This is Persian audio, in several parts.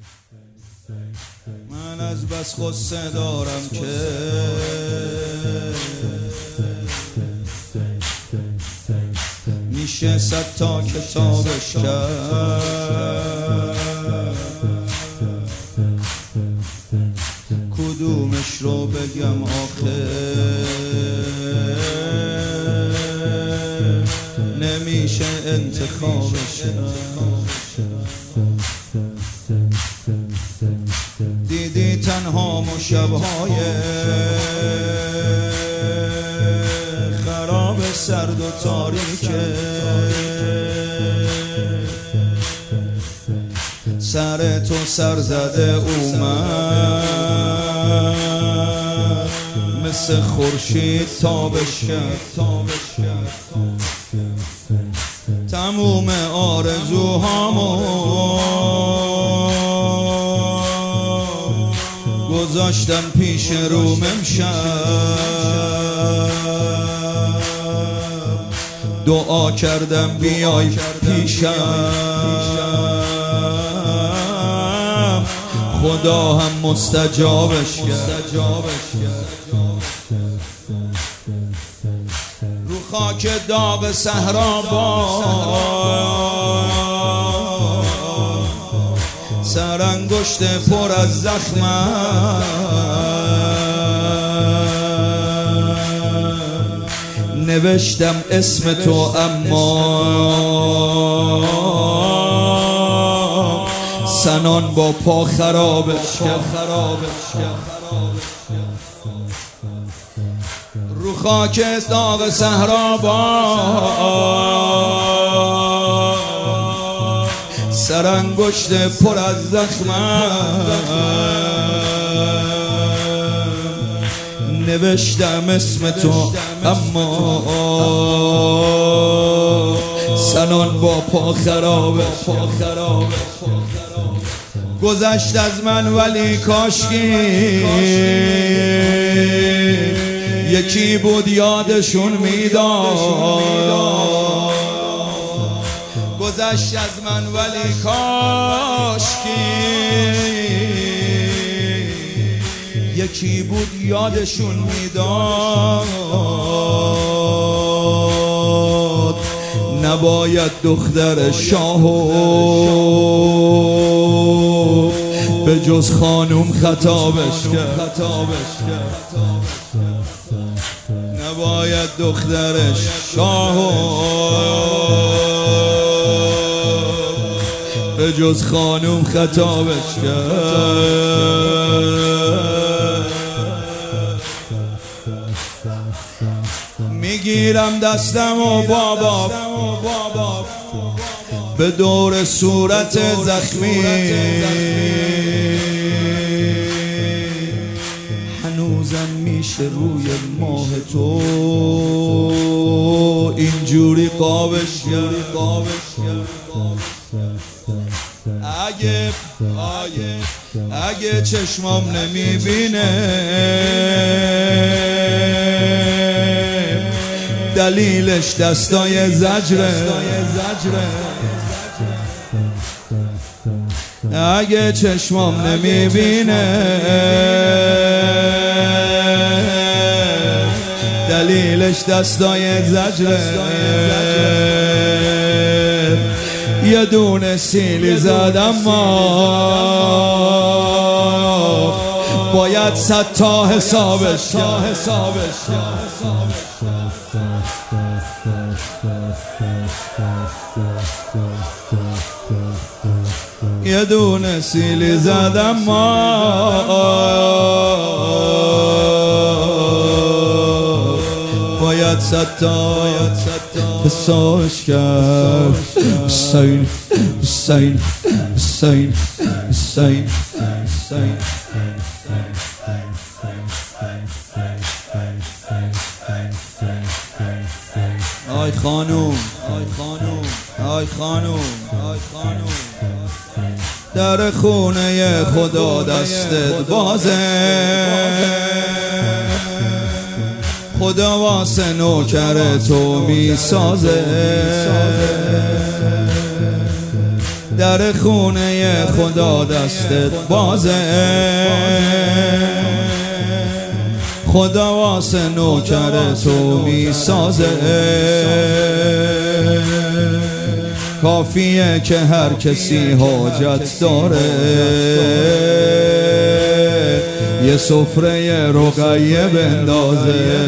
من از بس غصه دارم که میشه 100 تا کتابش کرد، کدومش رو بگم آخه نمیشه انتخابش کرد. دیدی تنها و شبهای خراب سرد و تاریکه، سر تو سر زده اومد، مثل خورشید تابش کرد. تموم آرزوهامو گذاشتم پیش روم امشب، دعا کردم بیای پیشم، خدا هم مستجابش کرد. رو خاک داغ صحرا با سرانگشت پر از زخمم، نوشتم اسم تو اما سنان با پا خرابش کرد. رو خاک داغ صحرا با سرانگشت پر از زخمم، نوشتم اسم تو اما سنان با پا خرابه. گذشت از من ولی کاشکی یکی بود یادشون میداد. گذشت از من ولی کاشکی یکی بود یادشون میداد. نباید دختر شاهو به جز خانوم خطابش کرد، نباید دخترش شاهو به جز خانوم خطابش کرد. میگیرم دستم و بابا به دور صورت زخمی، هنوزم میشه روی ماه تو اینجوری قابش کرد. اگه چشمام نمیبینه دلیلش دستای زجره، اگه چشمام نمیبینه دلیلش دستای زجره. یه دونه سیلی زدم ما باید 100 تا حسابش کرد. یه دونه سیلی زدم ما باید 100 تا حسابش کرد. حسین حسین حسین حسین حسین. آی خانوم آی خانوم در خونه خدا دستت بازه، خدا واسه نوکر تو میسازه. در خونه خدا دستت بازه، خدا واسه نوکر تو میسازه. کافیه که هر کسی حاجت داره یه سفره رقیه بندازه.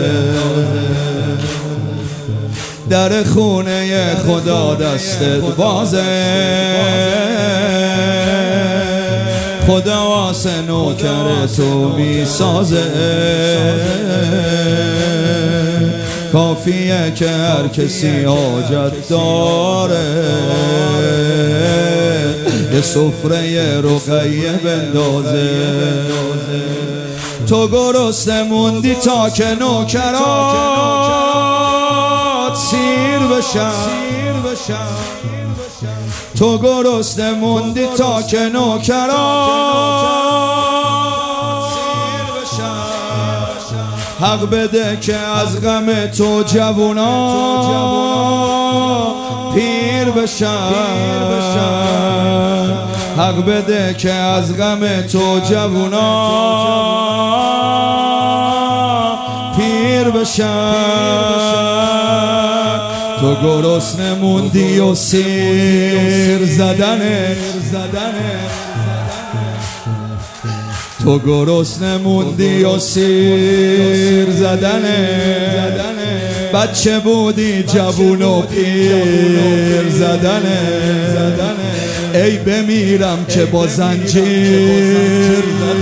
در خونه خدا دستت بازه، خدا واسه نوکر تو میسازه. کافیه که هر کسی حاجت داره یه سفره رقیه بندازه. تو گرسنه موندی تا که نوکرات سیر بشن، تو گرسنه موندی تا که نوکرات سیر بشن. حق بده که از غم تو جوونا پیر بشن، حق بده که از غم تو جوونا پیر بشن. تو گرسنه موندی و سیر زدنه، تو گرسنه موندی و سیر زدنه. بچه بودی جوون و پیر زدنه. ای بمیرم که با زنجیر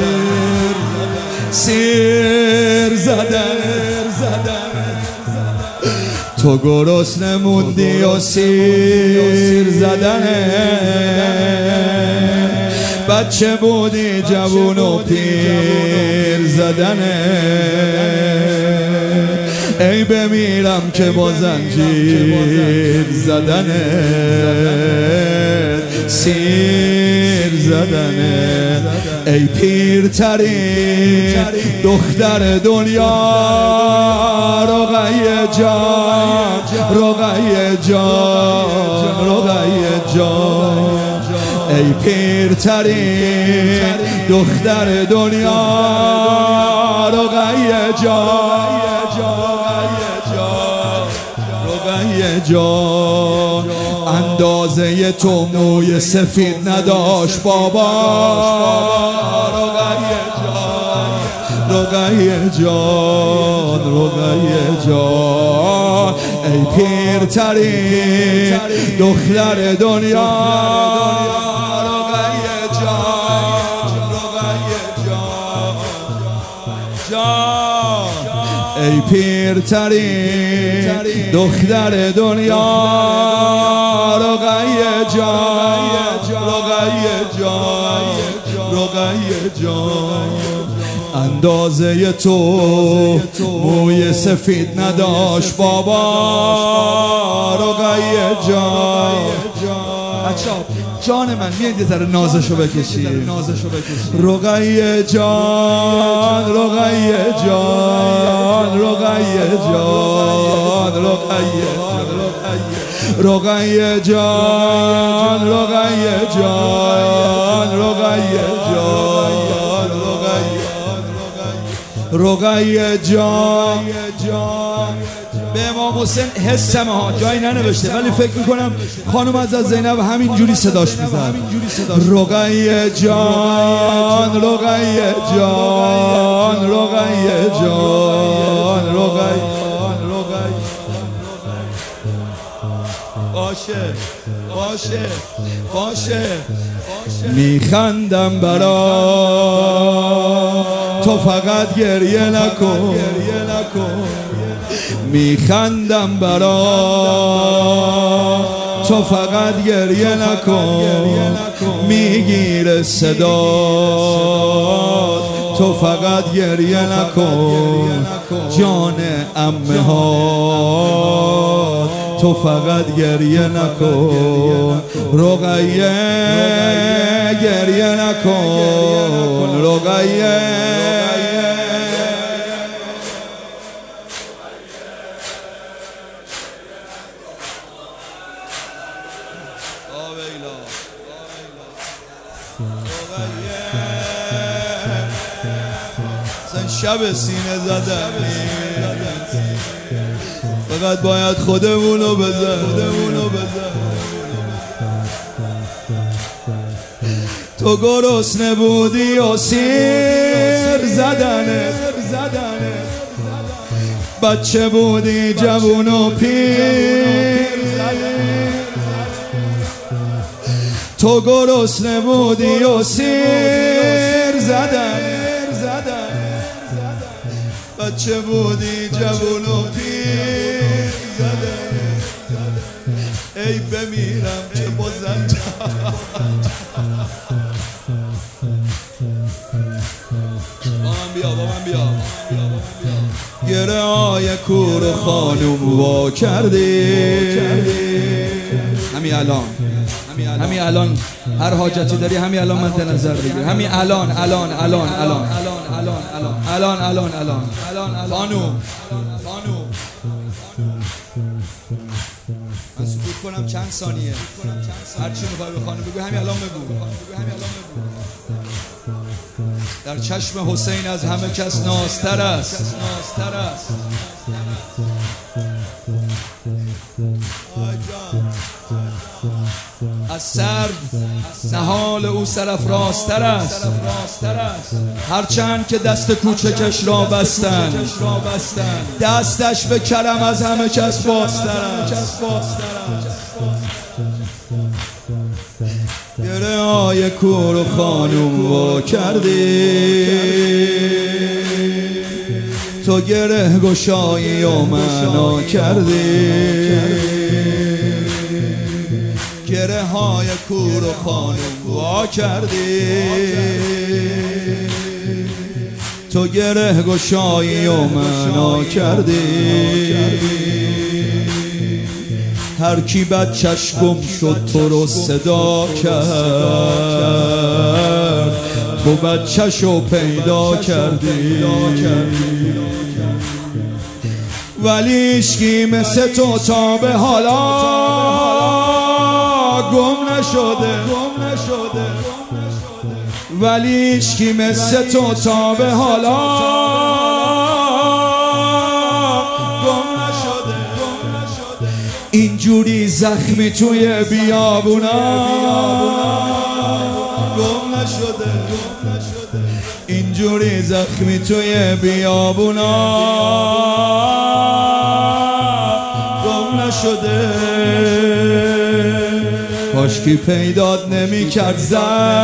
سیر زدنه. تو گرسنه موندی و سیر زدنه. بچه بودی جوون و پیر زدنه. ای بمیرم که با زنجیر زدنه سیر زدنه. ای پیرترین دختر دنیا رقیه جان، رقیه جان، رقیه جان. ای پیرترین دختر دنیا رقیه جان، رقیه جان. اندازه تو موی سفید نداشت بابا رقیه جان، رقیه جان، رقیه جان. ای پیرترین دختر دنیا رقیه جان، رقیه جان. ای پیرترین دختر دنیا رقیه جان، رقیه جان، رقیه جان. اندازه تو موی سفید نداشت بابا رقیه جان. بچه‌ها جان من میاد یه ذره نازشو بکشی. رقیه جان، رقیه جان، رقیه جان، رقیه رقیه جان، رقیه جان، رقیه جان، رقیه جان. به امام حسین حسمه ها جایی ننوشته ولی فکر میکنم خانم از زینب همینجوری صداش میزد. رقیه جان، رقیه جان، رقیه جان، رقیه باشه باشه باشه. میخندم برا تو فقط گریه نکن، میخندم برا تو فقط گریه نکن. میگیره صدا تو فقط گریه نکن. جان عمه ها تو فقط گریه نکن. رقیه گریه نکن، رقیه شب سینه زدن فقط باید خودمونو بزن. تو گرسنه بودی و سیر زدنه، بچه بودی جوون و پیر. تو گرسنه بودی و سیر زدنه، بچه بودی جوون و پیر زدنه. ای بمیرم که بازم با من بیا گره های کور خانوم وا کردی. همین الان هر حاجتی داری همین الان من نظر بگیر. همین الان خانوم من سکوت کنم چند ثانیه، هر چی میخوای به خانم بگو همین الان بگو. در چشم حسین از همه کس نازتر است. از سر نهال او سرافرازتر است. هرچند که دست کوچکش را بستن، دستش به کرم از همه کس بازتر است. گره های کور و خانوم وا کردی. تو گره گشایی و معنا کردی. گره های کور و خانوم وا کردی. تو گره گشایی و معنا کردی. هر کی بچش گم شد تو رو صدا کرد، تو بچش رو پیدا کردی. ولی هیچکی مثل تو تا به حالا گم نشده. ولی هیچکی مثل تو تا به حالا گم نشده. اینجوری زخمی توی بیابونا گم نشده. اینجوری زخمی توی بیابونا گم نشده. کاشکی پیدات نمی کرد زجر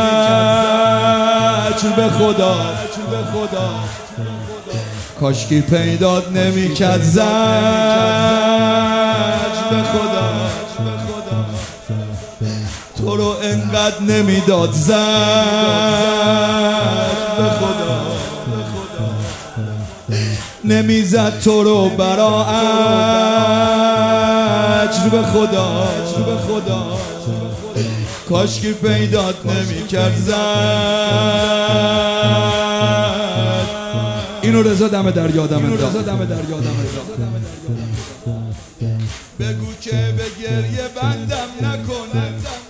به خدا. کاشکی پیدات نمی کرد زجر به خدا. تو رو انقدر نمیداد زجر به خدا. نمیزد تو رو برا اجر به خدا. کاشکی پیدات نمی کرد زد. اینو رضا دم در یادم انداخت. بگو که به گریه بندم نکنه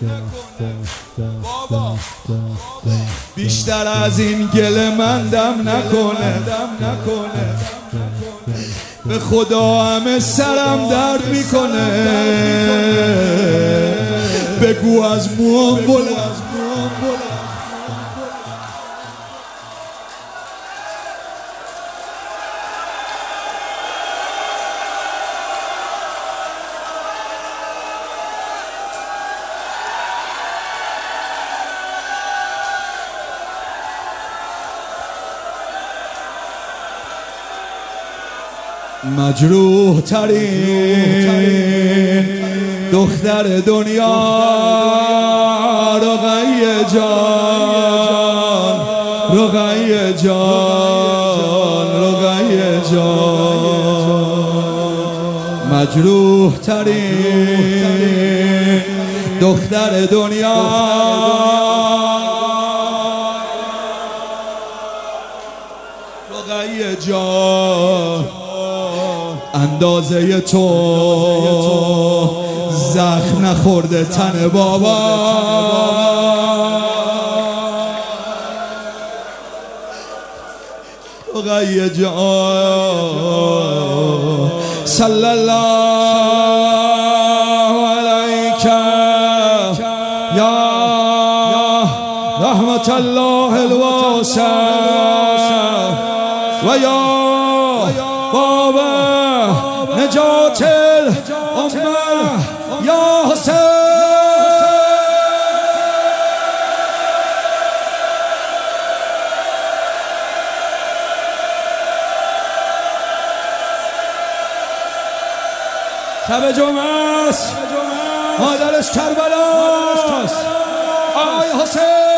بابا، بیشتر از این گله مندم نکنه. به خدا همه سرم درد میکنه. بگو از موام بلند. مجروح ترین دختر دنیا رقیه جان. مجروح ترین دختر دنیا رقیه جان. اندازه تو زخم نخورده تن بابا. رقیه جان صلی الله علیک یا رحمت الله الواسع و یا باب نجات الامه یا حسین. شب جمعه است، مادرش کربلاست. آی حسین